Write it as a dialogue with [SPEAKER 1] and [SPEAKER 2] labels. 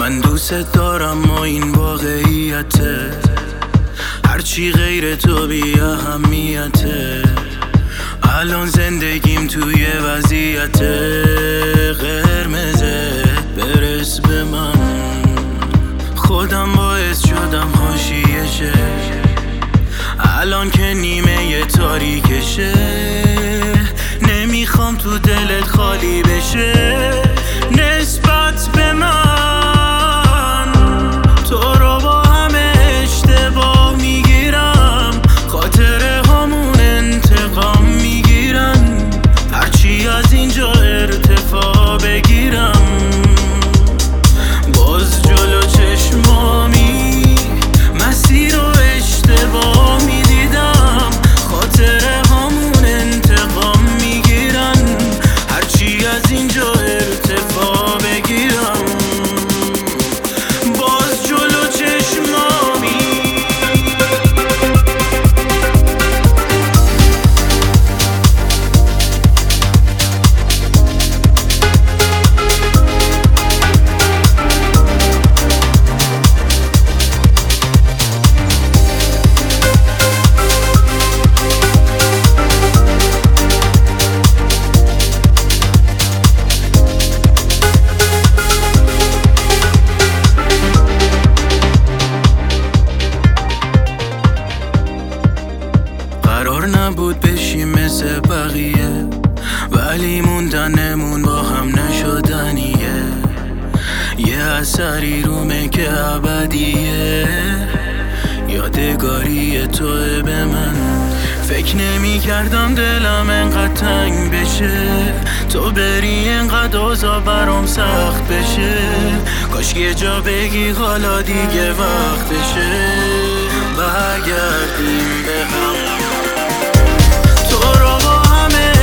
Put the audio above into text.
[SPEAKER 1] من دوست دارم ما این واقعیته، هرچی غیر تو بی اهمیته. الان زندگیم توی وضعیت قرمزه، برس به من. خودم باعث شدم حاشیه شه، الان که نیمه تاریکشه. نمیخوام تو دلت خالی بشه نسبت به من. تو رو با همه اشتباه میگیرم، خاطره هامون انتقام میگیرن. هرچی از اینجا ارتفاع بگیرم باز جلو چشمامی مسیر رو اشتباه میدیدم. خاطره هامون انتقام میگیرن، هرچی از اینجا ارتفاع بگیرم باز جلو چشمامی. قرار نبود بشیم مثل بقیه، ولی موندنمون با هم نشدنیه. یه اثری رومه که ابدیه، یادگاری توه به من. فکر نمی کردم دلم انقدر تنگ بشه، تو بری انقدر اوضاع برام سخت بشه. کاش یه جا بگی حالا دیگه وقتشه برگردیم به هم. تو رو با همه